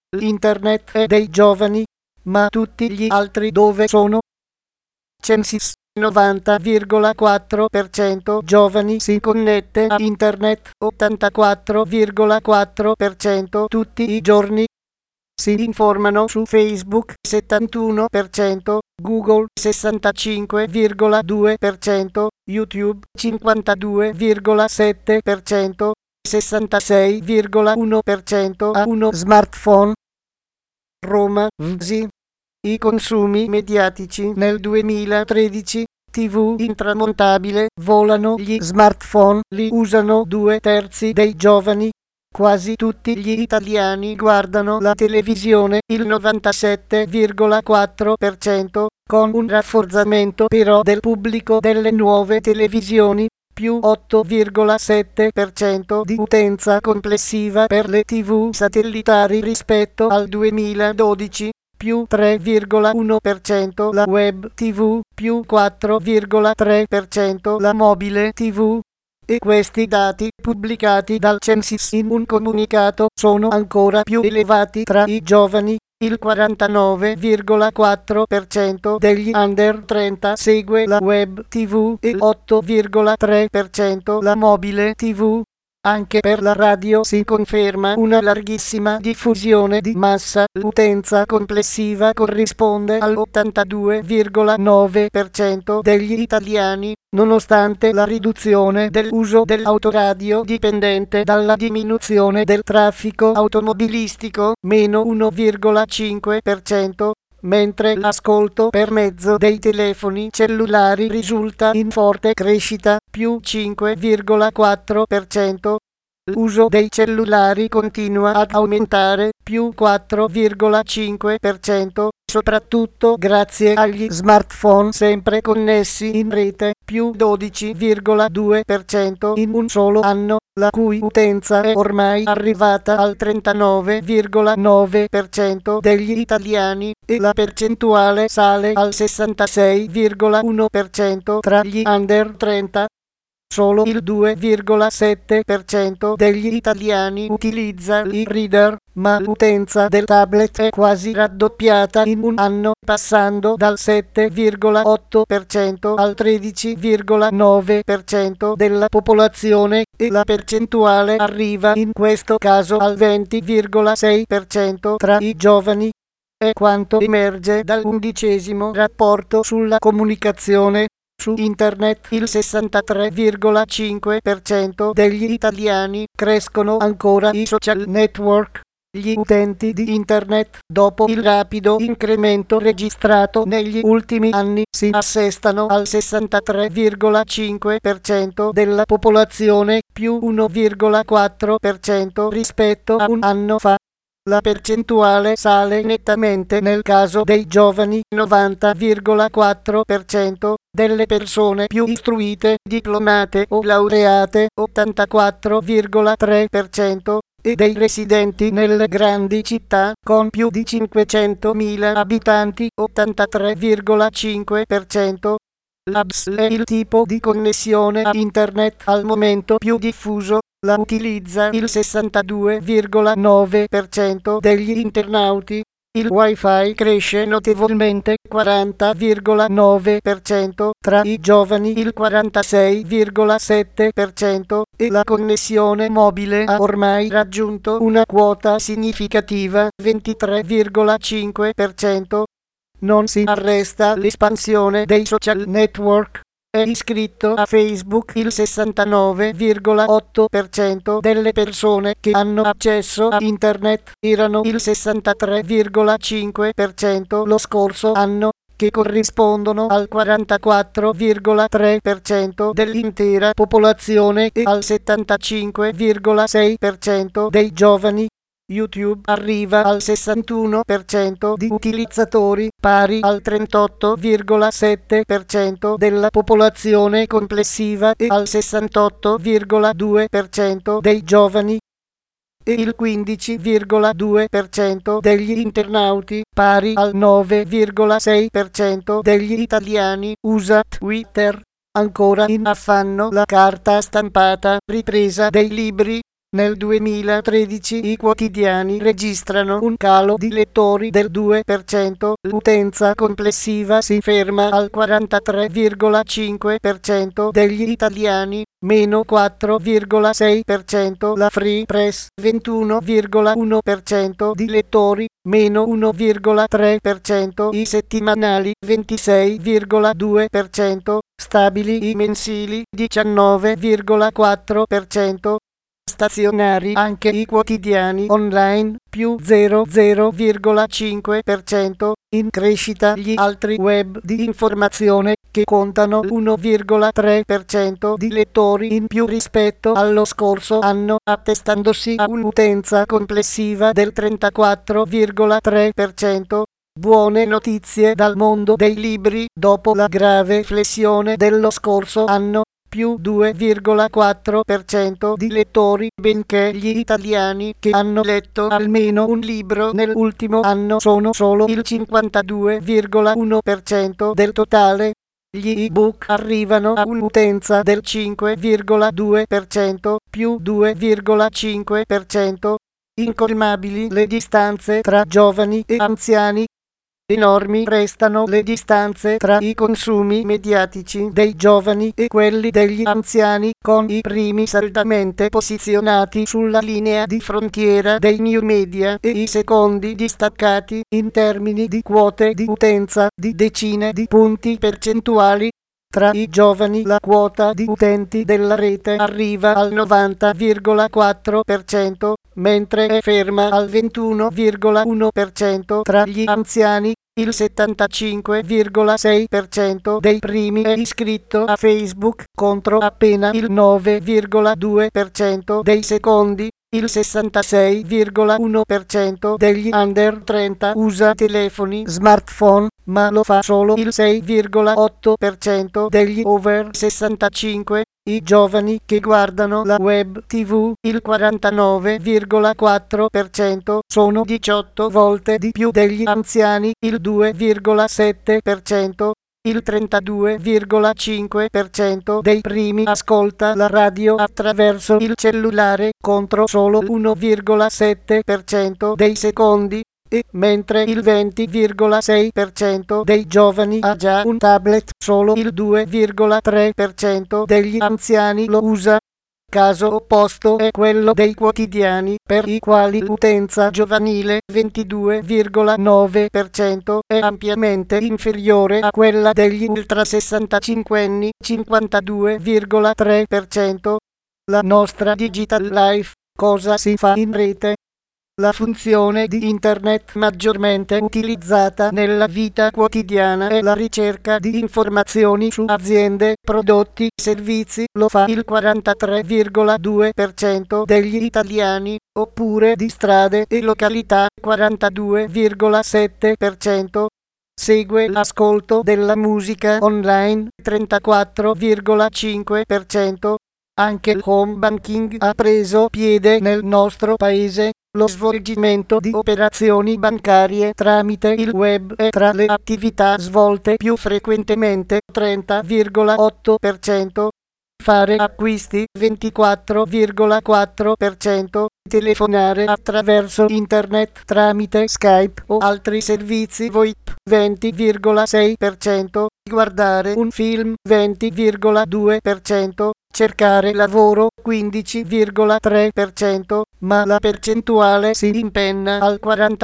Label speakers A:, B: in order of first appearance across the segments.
A: L'internet è dei giovani, ma tutti gli altri dove sono? Censis 90,4% giovani si connette a internet, 84,4% tutti i giorni. Si informano su Facebook 71%, Google 65,2%, YouTube 52,7%, 66,1% ha uno smartphone. Roma, VSI. I consumi mediatici nel 2013, TV intramontabile, volano gli smartphone, li usano 2/3 dei giovani. Quasi tutti gli italiani guardano la televisione, il 97,4%, con un rafforzamento però del pubblico delle nuove televisioni, più 8,7% di utenza complessiva per le TV satellitari rispetto al 2012. Più 3,1% la web TV, più 4,3% la mobile TV. E questi dati, pubblicati dal Censis in un comunicato, sono ancora più elevati tra i giovani. Il 49,4% degli under 30 segue la web TV e l'8,3% la mobile TV. Anche per la radio si conferma una larghissima diffusione di massa, l'utenza complessiva corrisponde all'82,9% degli italiani, nonostante la riduzione dell'uso dell'autoradio dipendente dalla diminuzione del traffico automobilistico, meno 1,5%. Mentre l'ascolto per mezzo dei telefoni cellulari risulta in forte crescita, più 5,4%. L'uso dei cellulari continua ad aumentare, più 4,5%, soprattutto grazie agli smartphone sempre connessi in rete, più 12,2% in un solo anno, la cui utenza è ormai arrivata al 39,9% degli italiani, e la percentuale sale al 66,1% tra gli under 30. Solo il 2,7% degli italiani utilizza l'e-reader, ma l'utenza del tablet è quasi raddoppiata in un anno, passando dal 7,8% al 13,9% della popolazione, e la percentuale arriva in questo caso al 20,6% tra i giovani. È quanto emerge dall'11° rapporto sulla comunicazione. Su internet il 63,5% degli italiani crescono ancora i social network. Gli utenti di internet, dopo il rapido incremento registrato negli ultimi anni, si assestano al 63,5% della popolazione, più 1,4% rispetto a un anno fa. La percentuale sale nettamente nel caso dei giovani, 90,4% delle persone più istruite, diplomate o laureate, 84,3%, e dei residenti nelle grandi città con più di 500.000 abitanti, 83,5%. L'ABS è il tipo di connessione a internet al momento più diffuso. La utilizza il 62,9% degli internauti. Il wifi cresce notevolmente, 40,9%, tra i giovani il 46,7%, e la connessione mobile ha ormai raggiunto una quota significativa, 23,5%. Non si arresta l'espansione dei social network. È iscritto a Facebook il 69,8% delle persone che hanno accesso a internet, erano il 63,5% lo scorso anno, che corrispondono al 44,3% dell'intera popolazione e al 75,6% dei giovani. YouTube arriva al 61% di utilizzatori, pari al 38,7% della popolazione complessiva e al 68,2% dei giovani. E il 15,2% degli internauti, pari al 9,6% degli italiani, usa Twitter. Ancora in affanno la carta stampata, ripresa dei libri. Nel 2013 i quotidiani registrano un calo di lettori del 2%, l'utenza complessiva si ferma al 43,5% degli italiani, meno 4,6%, la Free Press 21,1% di lettori, meno 1,3%, i settimanali 26,2%, stabili i mensili 19,4%, stazionari anche i quotidiani online più 0,5%, in crescita gli altri web di informazione che contano l'1,3% di lettori in più rispetto allo scorso anno, attestandosi a un'utenza complessiva del 34,3%. Buone notizie dal mondo dei libri dopo la grave flessione dello scorso anno. Più 2,4% di lettori, benché gli italiani che hanno letto almeno un libro nell'ultimo anno sono solo il 52,1% del totale. Gli ebook arrivano a un'utenza del 5,2%, più 2,5%. Incolmabili le distanze tra giovani e anziani. Enormi restano le distanze tra i consumi mediatici dei giovani e quelli degli anziani, con i primi saldamente posizionati sulla linea di frontiera dei new media e i secondi distaccati in termini di quote di utenza di decine di punti percentuali. Tra i giovani la quota di utenti della rete arriva al 90,4%, mentre è ferma al 21,1%. Tra gli anziani, il 75,6% dei primi è iscritto a Facebook, contro appena il 9,2% dei secondi. Il 66,1% degli under 30 usa telefoni smartphone, ma lo fa solo il 6,8% degli over 65. I giovani che guardano la web TV, il 49,4%, sono 18 volte di più degli anziani, il 2,7%. Il 32,5% dei primi ascolta la radio attraverso il cellulare, contro solo l'1,7% dei secondi, e mentre il 20,6% dei giovani ha già un tablet, solo il 2,3% degli anziani lo usa. Caso opposto è quello dei quotidiani, per i quali l'utenza giovanile 22,9% è ampiamente inferiore a quella degli ultra 65enni 52,3%. La nostra Digital Life, cosa si fa in rete? La funzione di Internet maggiormente utilizzata nella vita quotidiana è la ricerca di informazioni su aziende, prodotti, servizi. Lo fa il 43,2% degli italiani, oppure di strade e località 42,7%. Segue l'ascolto della musica online 34,5%. Anche il home banking ha preso piede nel nostro paese. Lo svolgimento di operazioni bancarie tramite il web è tra le attività svolte più frequentemente, 30,8%. Fare acquisti 24,4%, telefonare attraverso internet tramite Skype o altri servizi VoIP 20,6%, guardare un film 20,2%, cercare lavoro 15,3%, ma la percentuale si impenna al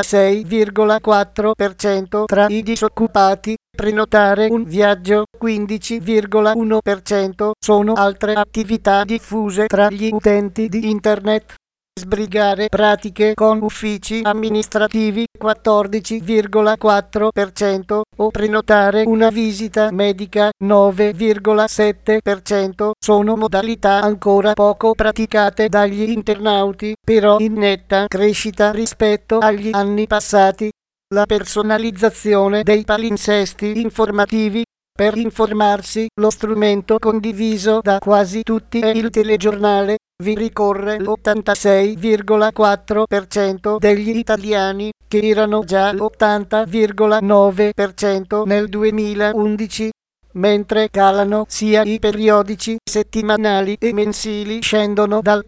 A: 46,4% tra i disoccupati. Prenotare un viaggio 15,1%, sono altre attività diffuse tra gli utenti di internet. Sbrigare pratiche con uffici amministrativi 14,4% o prenotare una visita medica 9,7% sono modalità ancora poco praticate dagli internauti, però in netta crescita rispetto agli anni passati. La personalizzazione dei palinsesti informativi. Per informarsi, lo strumento condiviso da quasi tutti è il telegiornale. Vi ricorre l'86,4% degli italiani, che erano già l'80,9% nel 2011. mentre calano sia i periodici settimanali e mensili, scendono dal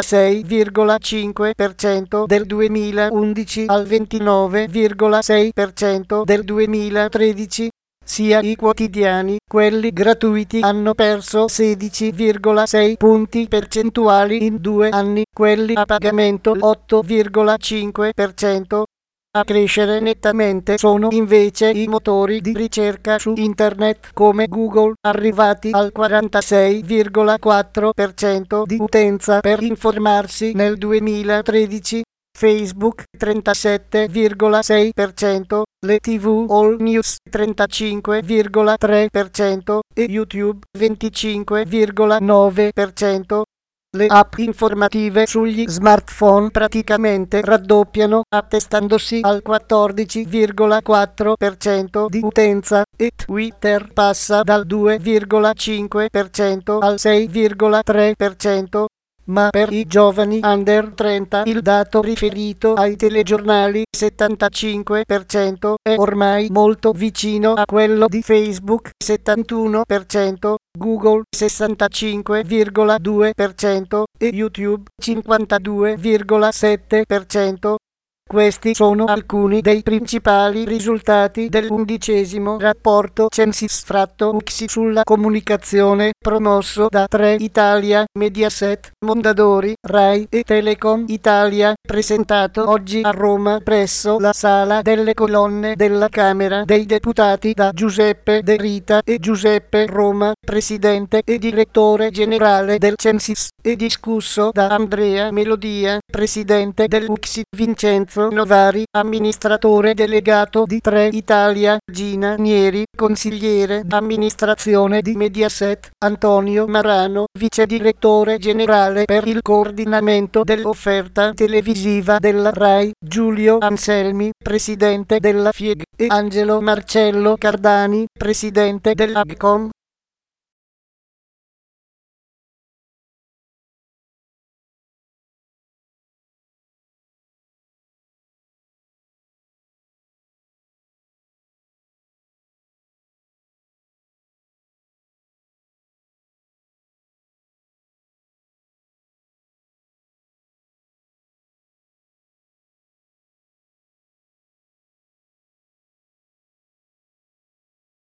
A: 46,5% del 2011 al 29,6% del 2013. Sia i quotidiani, quelli gratuiti, hanno perso 16,6 punti percentuali in 2 anni, quelli a pagamento 8,5%. A crescere nettamente sono invece i motori di ricerca su internet come Google, arrivati al 46,4% di utenza per informarsi nel 2013, Facebook 37,6%, le TV All News 35,3% e YouTube 25,9%. Le app informative sugli smartphone praticamente raddoppiano, attestandosi al 14,4% di utenza, e Twitter passa dal 2,5% al 6,3%. Ma per i giovani under 30 il dato riferito ai telegiornali 75% è ormai molto vicino a quello di Facebook 71%, Google 65,2% e YouTube 52,7%. Questi sono alcuni dei principali risultati dell'11° rapporto Censis-UCSI sulla comunicazione, promosso da 3 Italia, Mediaset, Mondadori, Rai e Telecom Italia, presentato oggi a Roma presso la Sala delle Colonne della Camera dei Deputati da Giuseppe De Rita e Giuseppe Roma, presidente e direttore generale del Censis, e discusso da Andrea Melodia, presidente dell'UCSI, Vincenzo Novari, amministratore delegato di 3 Italia, Gina Nieri, consigliere d'amministrazione di Mediaset, Antonio Marano, vice direttore generale per il coordinamento dell'offerta televisiva della Rai, Giulio Anselmi, presidente della FIEG, e Angelo Marcello Cardani, presidente dell'Agcom.